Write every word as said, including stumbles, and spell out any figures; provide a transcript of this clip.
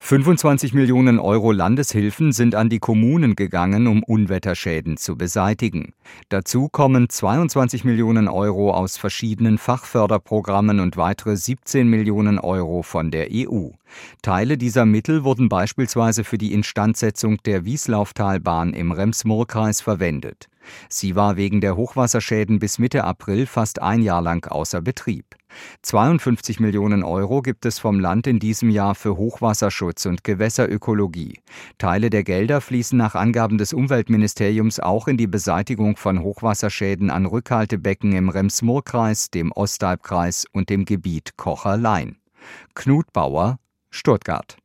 fünfundzwanzig Millionen Euro Landeshilfen sind an die Kommunen gegangen, um Unwetterschäden zu beseitigen. Dazu kommen zweiundzwanzig Millionen Euro aus verschiedenen Fachförderprogrammen und weitere siebzehn Millionen Euro von der E U. Teile dieser Mittel wurden beispielsweise für die Instandsetzung der Wieslauftalbahn im Rems-Murr-Kreis verwendet. Sie war wegen der Hochwasserschäden bis Mitte April fast ein Jahr lang außer Betrieb. zweiundfünfzig Millionen Euro gibt es vom Land in diesem Jahr für Hochwasserschutz und Gewässerökologie. Teile der Gelder fließen nach Angaben des Umweltministeriums auch in die Beseitigung von Hochwasserschäden an Rückhaltebecken im Rems-Murr-Kreis, dem Ostalbkreis und dem Gebiet Kocher-Lain. Knut Bauer, Stuttgart.